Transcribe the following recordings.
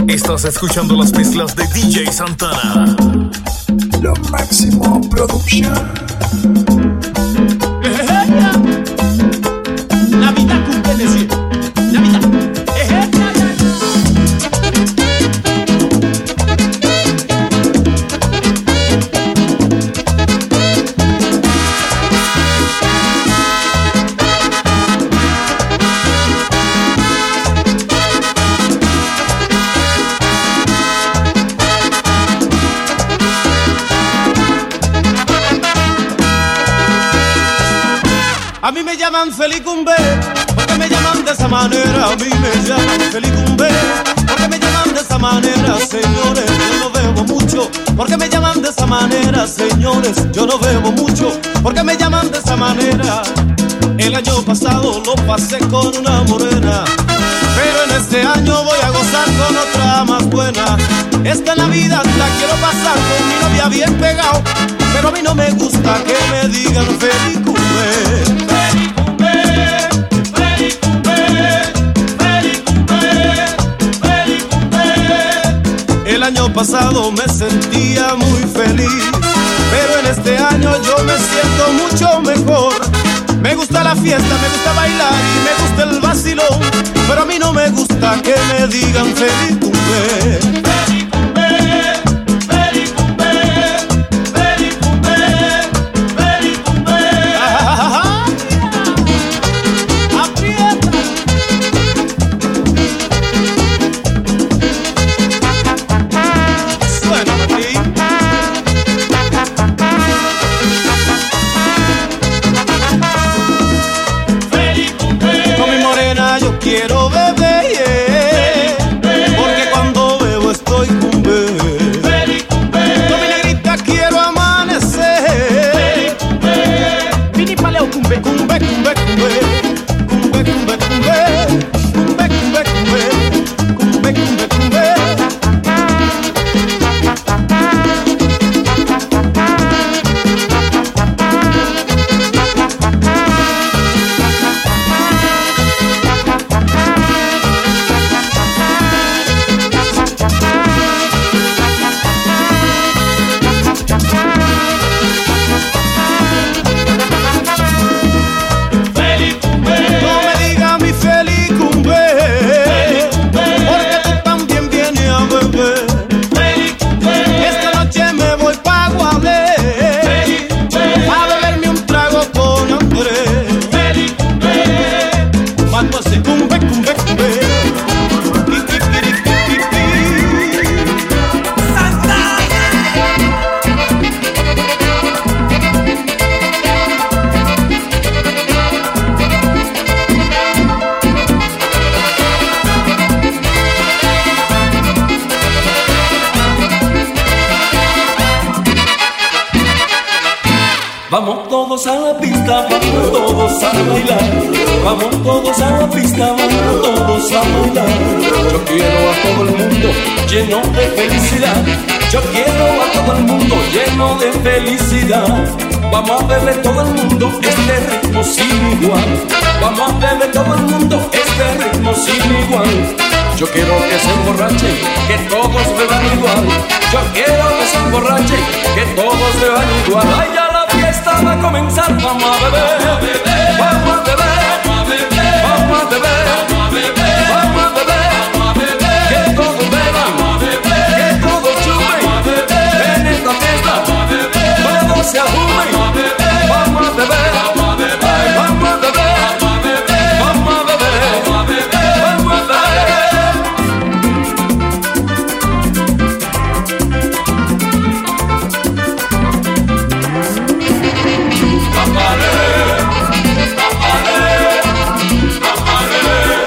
Estás escuchando las mezclas de DJ Santana. Lo máximo producción. Navidad cumple decir. Navidad. A mí me llaman Felicumbe, porque me llaman de esa manera. A mí me llaman Felicumbe, porque me llaman de esa manera. Señores, yo no bebo mucho, porque me llaman de esa manera. Señores, yo no bebo mucho, porque me llaman de esa manera. El año pasado lo pasé con una morena, pero en este año voy a gozar con otra más buena. Esta Navidad la quiero pasar con mi novia bien pegado, pero a mí no me gusta que me digan Felicumbe. El año pasado me sentía muy feliz, pero en este año yo me siento mucho mejor. Me gusta la fiesta, me gusta bailar y me gusta el vacilón, pero a mí no me gusta que me digan Felicumbe. Quiero beber, yeah, porque cuando bebo estoy cumbe. Con mi negrita quiero amanecer. Vini paleo cumbe, cumbe, cumbe, cumbe. Cumbe, cumbe, cumbe. Cumbe, cumbe, cumbe. Cumbe, cumbe, cumbe. Vamos todos a la pista, vamos todos a bailar. Vamos todos a la pista, vamos todos a bailar. Yo quiero a todo el mundo lleno de felicidad. Yo quiero a todo el mundo lleno de felicidad. Vamos a verle todo el mundo este ritmo sin igual. Vamos a verle todo el mundo este ritmo sin igual. Yo quiero que se emborrachen, que todos beban igual. Yo quiero que se emborrachen, que todos beban igual. Ay, ya la fiesta va a comenzar, vamos a beber, vamos a beber, vamos a beber, vamos a beber, vamos a beber, que todos beban, que todos chupen, en esta fiesta, todos se ajumen, vamos a beber, vamos a beber, vamos a beber, vamos a beber, vamos a beber. Papale, papale, papale.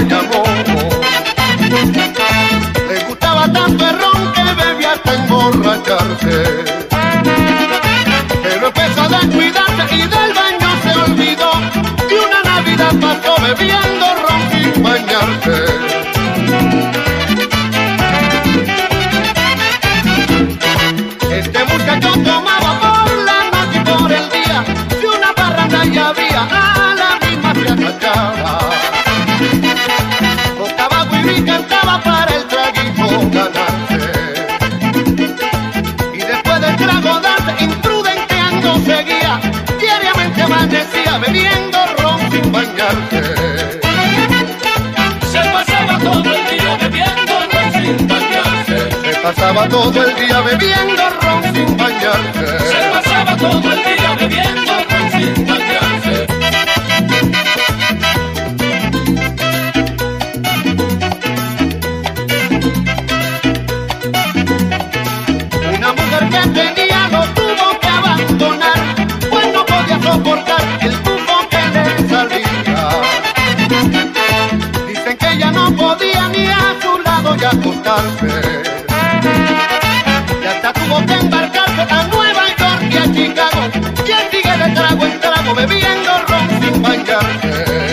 Bayamón. Le gustaba tanto el ron que bebía hasta emborracharse, pero empezó a descuidarse y del baño se olvidó, y una Navidad pasó bebiendo ron sin bañarse. Este muchacho tomaba por la noche y por el día, si una parranda ya había, a la misma se agachaba. Tocaba y cantaba para el traguito ganarse, y después del trago darse, imprudenteando seguía, diariamente amanecía bebiendo ron sin bañarse. Se pasaba todo el día bebiendo ron sin bañarse. Se pasaba todo el día bebiendo ron sin bañarse. Se pasaba todo el día bebiendo ron sin bañarse. Una mujer que tenía lo tuvo que abandonar, pues no podía soportar el tufo que le salía. Dicen que ella no podía ni a su lado ya acostarse, y hasta tuvo que embarcarse a Nueva York y a Chicago, y él sigue de trago en trago bebiendo ron sin bañarse.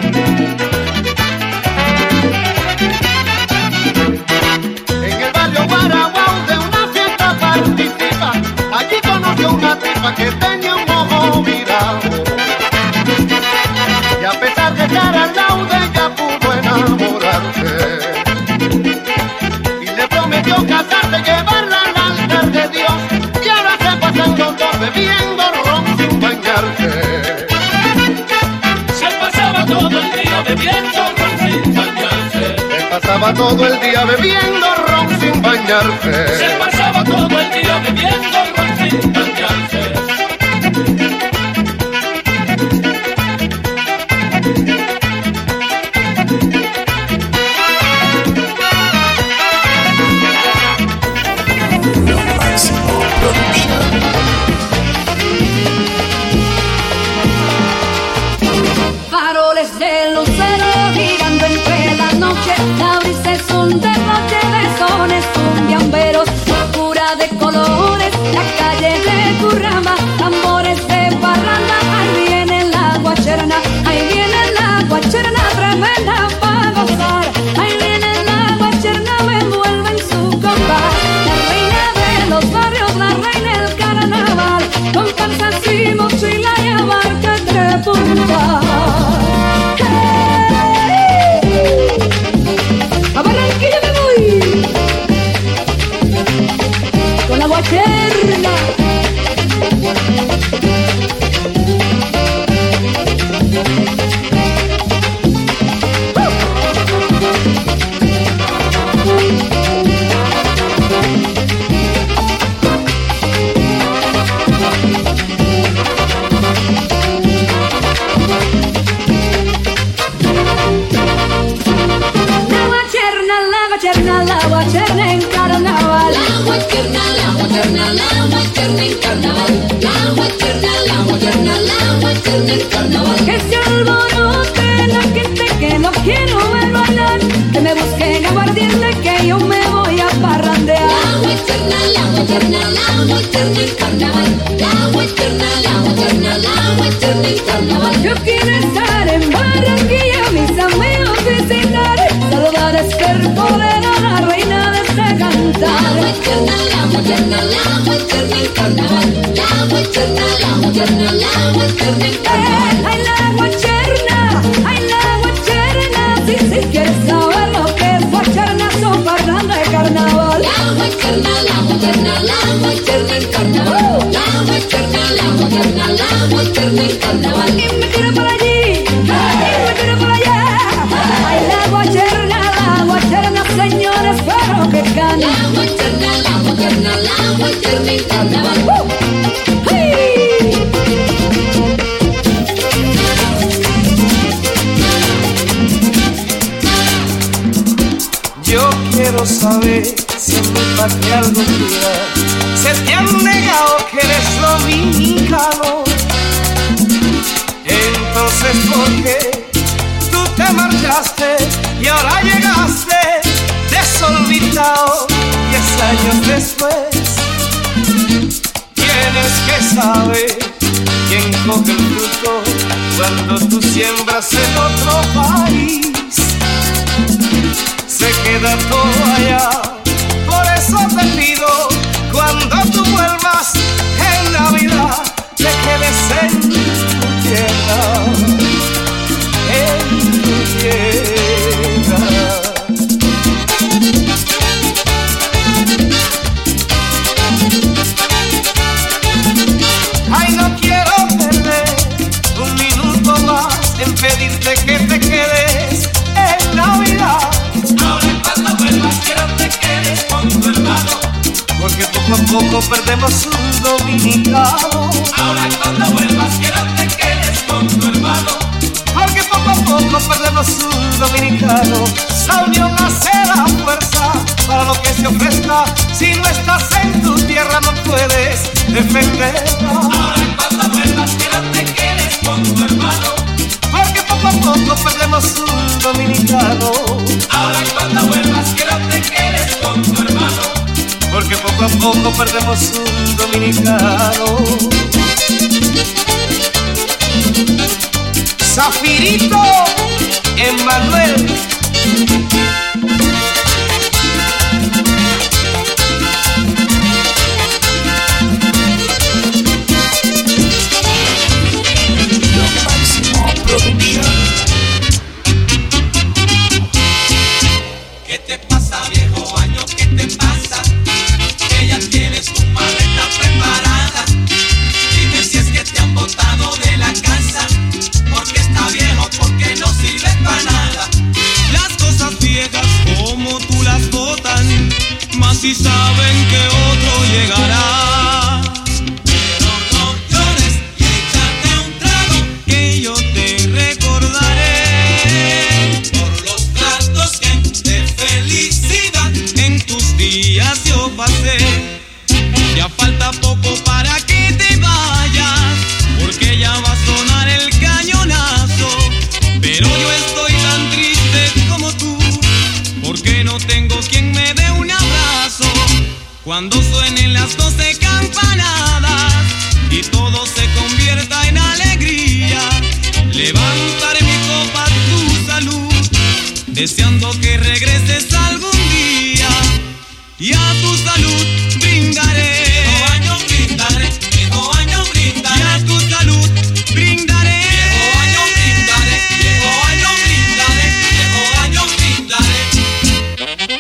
En el barrio Guaraguao de una fiesta participa, allí conoció una tipa que tenía un ojo virado, y a pesar de estar al lado de ella pudo enamorarse, y le prometió casarse, llevarla al altar de Dios, y ahora se pasan los dos bebiendo ron sin bañarse. Se pasaba todo el día bebiendo ron sin bañarse. Se pasaba todo el día bebiendo ron sin bañarse. Se pasaba todo el día bebiendo ron sin bañarse. Lo máximo producción. Faroles de lucero girando entre la noche, la brisa es un derroche de sones cumbiamberos, locura de colores, la calle de Curramba, tambores de parranda, ahí viene la guacherna, ahí viene la guacherna tremenda para gozar, ahí viene la guacherna, me envuelve en su compás, la reina de los barrios, la reina del carnaval, con panzas y mochila y abarca entre puntas. A Barranquilla me voy con la guacherna. La guacherna en carnaval. La guacherna en carnaval. La guacherna en carnaval. Que se alborote la gente que no quiero ver bailar, que me busquen aguardiente que yo me voy a parrandear. La guacherna en carnaval. La guacherna en carnaval. Yo quiero estar en Barranquilla, mis amigos visitar, saludar a Esther Poder, la reina de este cantar. La guacherna en carnaval. La guacherna en carnaval. Ay, la guacherna, si quieres saber lo que es guacherna, son parranda de carnaval. La guacherna en carnaval. La guacherna en carnaval. Y me tiro por allí, y me tiro por allá. Ay, la guacherna, señores, espero que gane. La guacherna en carnaval. ¡Hey! Yo quiero saber si en mi patria algún día se te han negado que eres dominicano. Entonces, ¿por qué tú te te marchaste y ahora llegaste desorbitado 10 años después. Tienes que saber quién coge el fruto cuando tú siembras en otro país. Se queda todo allá, por eso te pido, cuando tú vuelvas en Navidad, te quedes en tu tierra, en tu tierra. Ay, no quiero perder un minuto más en pedirte que te quedes en Navidad. Ahora cuando vuelvas quiero te quedes con tu hermano, porque poco a poco perdemos un dominicano. Ahora cuando vuelvas quiero te quedes con tu hermano, porque poco a poco perdemos un dominicano. La unión hace la fuerza para lo que se ofrezca. Si no estás en tu tierra no puedes defenderla. Ahora cuando vuelvas quiero te quedes con tu hermano, porque poco a poco perdemos un dominicano. Ahora cuando vuelvas quiero te quedes con tu hermano, porque poco a poco perdemos un dominicano. Zafirito Emmanuel. Máximo Production. ¿Qué te pasa, viejo año? ¿Qué te pasa? Que ya tienes tu maleta preparada. Dime si es que te han botado de la casa, porque está viejo, porque no sirve para nada. Las cosas viejas como tú las botan, más si saben que otro llegará. Pero no llores y échate un trago, Que yo te recordaré por los tratos que de felicidad en tus días yo pasé. Ya falta poco para que te vayas, porque ya va a sonar el cañonazo. Pero yo estoy tan triste como tú, porque no tengo quien me dé un abrazo. Cuando suenen las 12 campanadas y todo se convierta en alegría, levantaré mi copa a tu salud, deseando que regreses algún día. Y a tu salud brindaré, viejo año brindaré, viejo año brindaré. y a tu salud brindaré, Viejo año brindaré, viejo año brindaré, viejo año brindaré.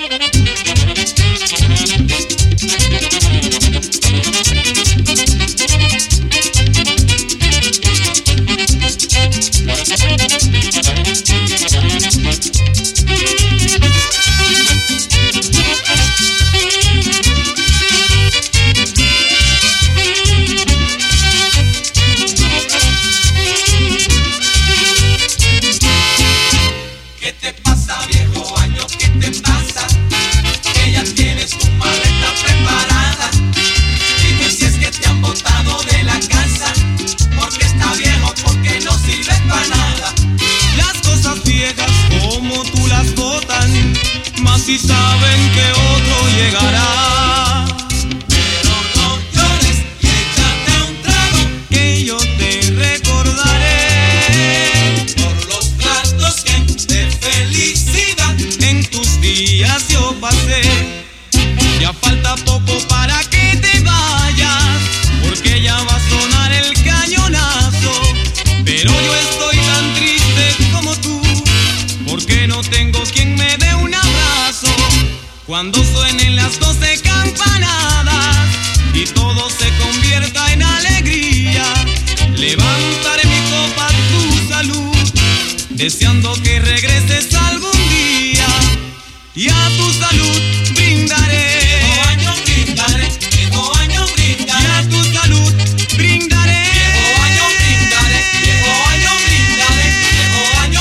¿Qué te pasa, viejo año? ¿Qué te pasa? Que ya tienes tu maleta preparada. Dime si es que te han botado de la casa, porque está viejo, porque no sirve para nada. las cosas viejas como tú las botan, más si saben que otro llegará. Pero no llores y échate un trago, Que yo te recordaré por los tratos que de felicidad en tus días yo pasé. Ya falta poco para que te vayas, porque ya va a sonar el cañonazo. Pero yo estoy tan triste como tú, porque no tengo quien me dé un abrazo. Cuando suenen las 12 campanadas y todo se convierta en alegría, levantaré mi copa a tu salud, deseando que regreses algún día. Y a tu salud brindaré, viejo año brindaré, viejo año y brindaré. a tu salud brindaré, Viejo año brindaré, viejo año brindaré, viejo año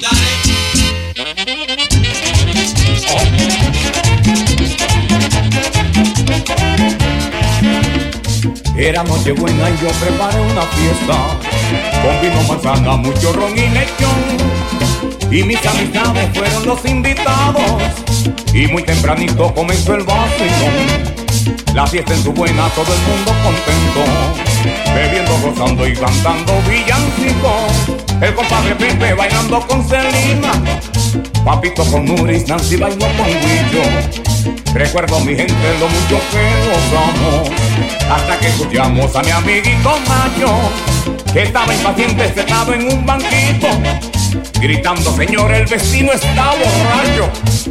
brindaré. Era Nochebuena y yo preparé una fiesta con vino, manzana, mucho ron y lechón. y mis amistades fueron los invitados. Y muy tempranito comenzó el vacilón. La fiesta en su buena, todo el mundo contento, bebiendo, gozando y cantando villancicos. El compadre Pepe bailando con Celina, Papito con Nuris, Nancy bailó con Guillo. Recuerdo mi gente lo mucho que gozamos, hasta que escuchamos a mi amiguito Mayo, que estaba impaciente sentado en un banquito, gritando: señor, el vecino está borracho.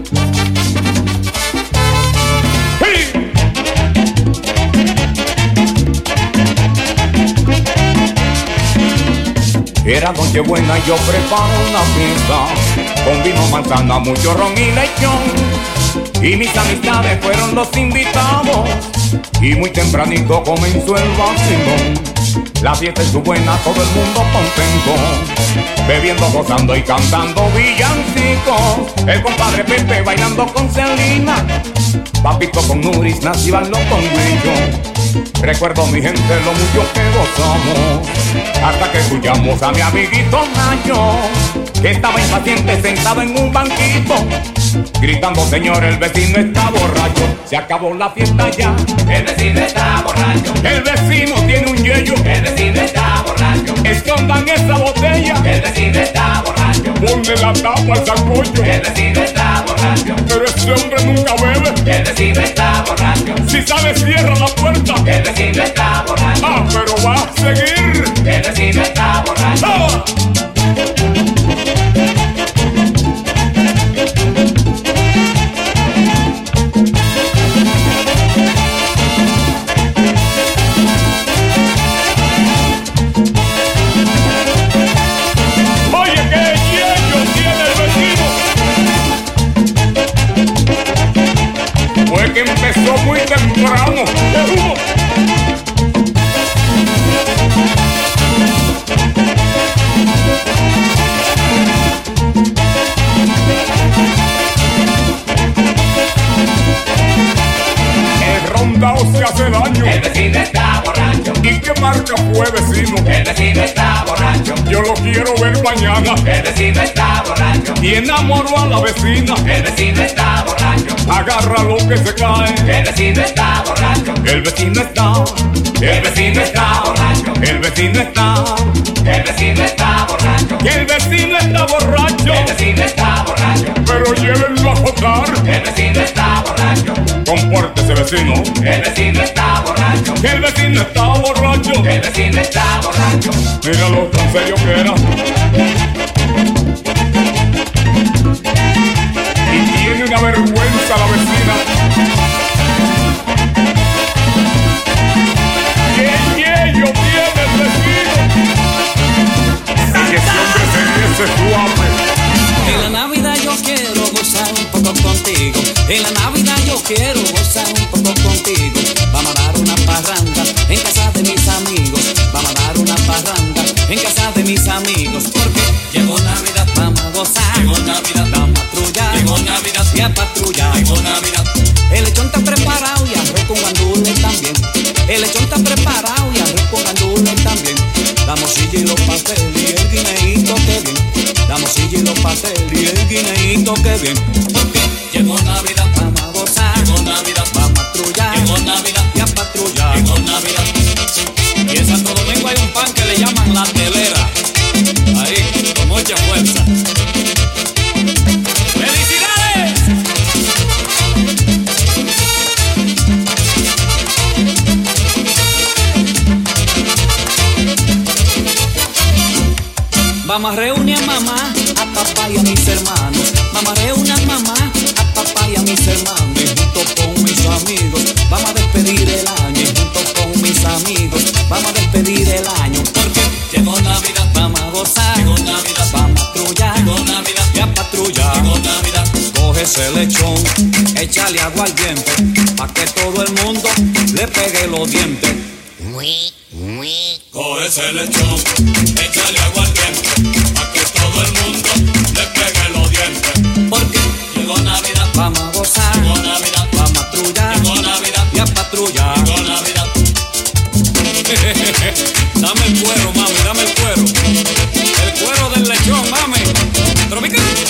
Era Nochebuena y yo preparo una fiesta, con vino, manzana, mucho ron y lechón. Y mis amistades fueron los invitados, y muy tempranito comenzó el vacilón. La fiesta es buena, todo el mundo contento, bebiendo, gozando y cantando villancicos. El compadre Pepe bailando con Celina, Papito con Nuris, Nancy bailó con Guillo. Recuerdo mi gente lo mucho que gozamos, hasta que escuchamos a mi amiguito Nayo, que estaba impaciente sentado en un banquito, gritando: señor, el vecino está borracho. Se acabó la fiesta ya, el vecino está borracho. El vecino tiene un yello, el vecino está borracho. Escondan esa botella, el vecino está borracho. Ponle la tapa al sacollo, el vecino está borracho. Pero este hombre nunca bebe, el vecino está borracho. Si sale cierra la puerta, el vecino está borracho. Ah, pero va a seguir, el vecino está borracho. ¡Ah! Empezó muy temprano. El rondao se hace daño. El vecino está borracho. ¿Y qué marca fue, vecino? El vecino está borracho. Yo lo quiero ver mañana. El vecino está borracho. Y enamoró a la vecina. El vecino está borracho. Agarra lo que se cae. El vecino está borracho. El vecino está. El vecino está borracho. El vecino está. El vecino está borracho. El vecino está borracho. El vecino está borracho. Pero llévenlo a votar. El vecino está borracho. Compórtese, vecino. El vecino está borracho. El vecino está borracho. El vecino está borracho. Mira lo tan serio que era. Y tiene una vergüenza la vecina. ¡Qué yello tiene el vecino! Y ese hombre se viese suave. En la Navidad yo quiero gozar un poco contigo. En la Navidad yo quiero gozar un poco contigo. Vamos a dar una parranda en casa de mis amigos. Vamos a dar una parranda en casa de mis amigos. Porque llegó Navidad, vamos a gozar. Llegó Navidad, vamos a patrullar. Llegó Navidad, y a patrullar. Llegó Navidad. El lechón está preparado y arroz con gandules también. El lechón está preparado y arroz con gandules también. La morcilla y los pasteles y el guineíto que bien. La morcilla y los pasteles y el guineíto que bien. Porque llegó Navidad, vamos a gozar. Llegó Navidad, vamos a patrullar. Llegó Navidad, y a patrullar. Llegó Navidad. Y en Santo Domingo hay un pan que le llaman la telera. Ahí, con mucha fuerza. ¡Felicidades! Vamos a reunir a mamá, a papá y a mis hermanos. Vamos a reunir a mamá, a papá y a mis hermanos. Y junto con mis amigos vamos a despedir el año. Y junto con mis amigos vamos a despedir el año. Porque llegó Navidad, vamos a gozar. Llegó Navidad, vamos a patrullar. Llegó Navidad, y a patrullar. Llegó Navidad. Coge ese lechón, échale agua al diente, pa' que todo el mundo le pegue los dientes. Coge ese lechón, échale agua al diente, pa' que todo el mundo le pegue los dientes. Porque llegó Navidad, vamos a gozar. Llegó Navidad, vamos a patrullar. Llegó Navidad, y a patrullar. Llegó Navidad. Dame el cuero, mami, dame el cuero. El cuero del lechón, mami. Tropical.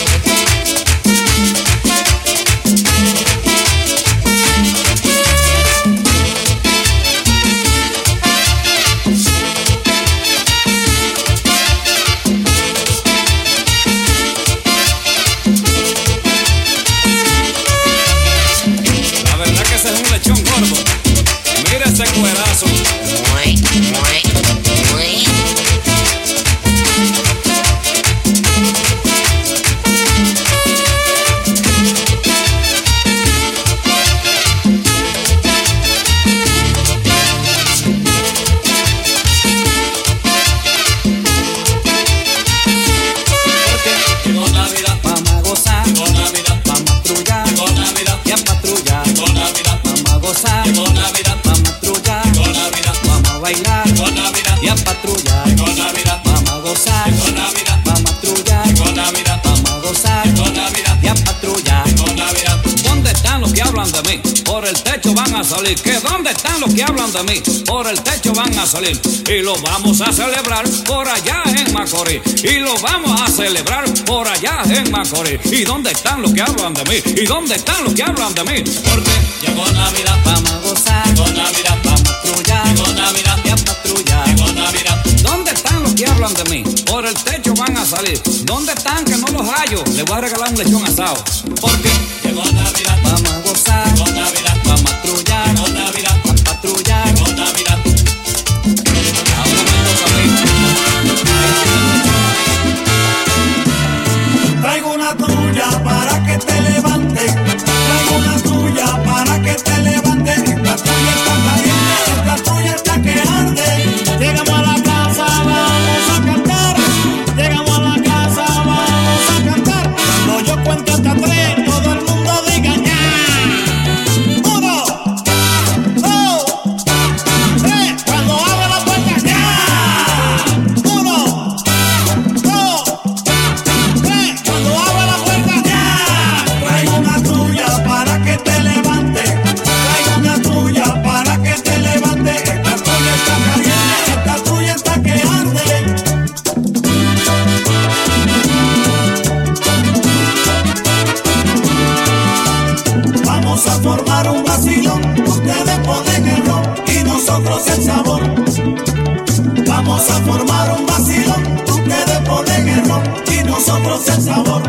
cuerazo. Salir. ¿Que dónde están los que hablan de mí? Por el techo van a salir y lo vamos a celebrar por allá en Macorís. Y lo vamos a celebrar por allá en Macorís. ¿Y dónde están los que hablan de mí? ¿Y dónde están los que hablan de mí? Porque llegó Navidad, vamos a gozar. Llegó Navidad, vamos a patrullar. Llegó Navidad, y a patrullar. Llegó Navidad. ¿Dónde están los que hablan de mí? Por el techo van a salir. ¿Dónde están que no los hallo? Les voy a regalar un lechón asado. Porque llegó Navidad, vamos a gozar. Llegó Navidad, vamos a patrullar. Llegó Navidad, a patrullar. Llegó Navidad. Ahora me toca a mí. Traigo una tuya para que te levante. Traigo una tuya para que te levante. Esta tuya está caliente, esta tuya está que arde. Llegamos a la casa, vamos a cantar. Llegamos a la casa, vamos a cantar. Cuando yo cuento hasta 3, todo el mundo diga ya. 1, 2, 3. Cuando abra la puerta ya. 1, 2, 3. Cuando abra la puerta ya. Traigo una tuya para que te levante. Traigo una tuya para que te levante. Esta tuya está caliente, esta tuya está que arde. Vamos a formar un vacilón, ustedes ponen el ron y nosotros el sabor. Vamos a formar un vacilón, ustedes ponen el ron y nosotros el sabor.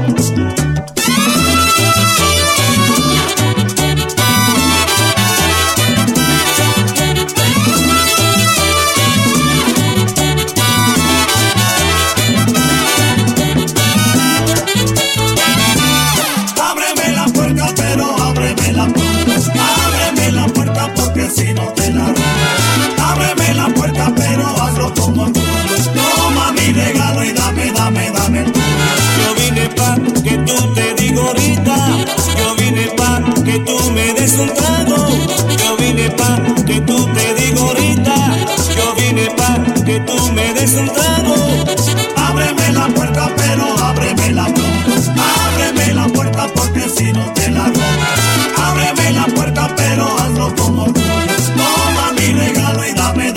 Ábreme la puerta, pero ábreme la puerta. Ábreme la puerta porque si no te la robo. Ábreme la puerta, pero hazlo como tú. Toma mi regalo y dame. Yo vine pa' que tú te digo ahorita. Yo vine pa' que tú me des un trago. Yo vine pa' que tú te digo ahorita. Yo vine pa' que tú me des un trago. Ábreme la puerta, pero ábreme la puerta. Ábreme la puerta porque si no te la robo. Ábreme la puerta, pero hazlo como tú. Toma mi regalo y dame.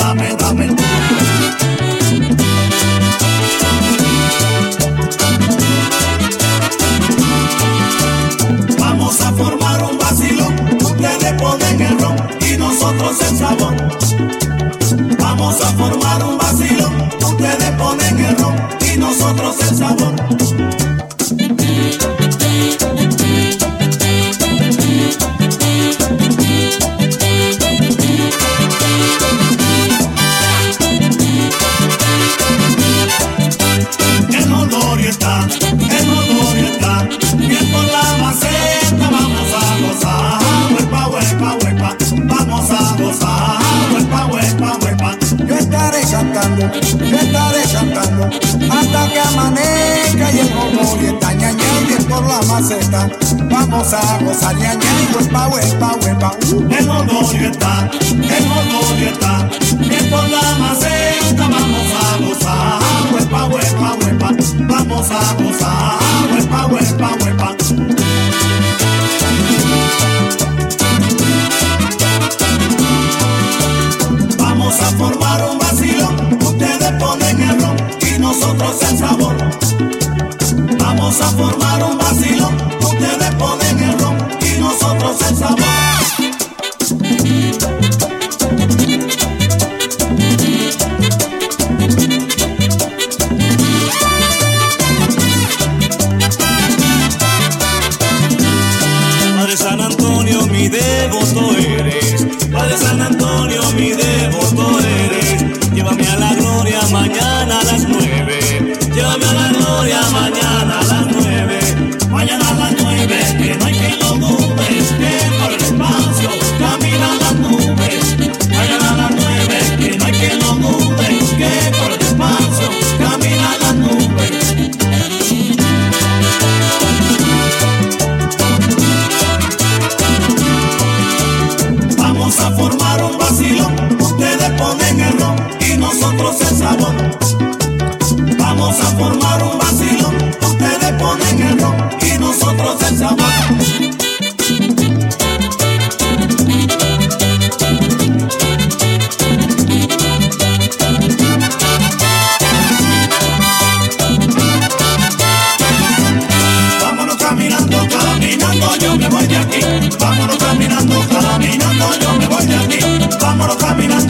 Vamos a formar un vacilón, ustedes ponen el ron y nosotros el sabor. Vamos a formar un vacilón, ustedes ponen el ron y nosotros el sabor. El olor está, bien por la maceta, vamos a gozar. Huepa, vamos a gozar. Huepa. Yo estaré cantando, hasta que amanezca y el olor está ñaña, bien por la maceta, vamos a gozar ñaña, huepa. El olor está, bien por la maceta, vamos a gozar. Huepa, vamos a gozar. Huepa. Vamos a formar un vacilón, ustedes ponen el ron y nosotros el sabor. Vamos a formar un vacilón, ustedes ponen el ron y nosotros el sabor.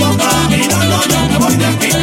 caminando yo me voy de aquí.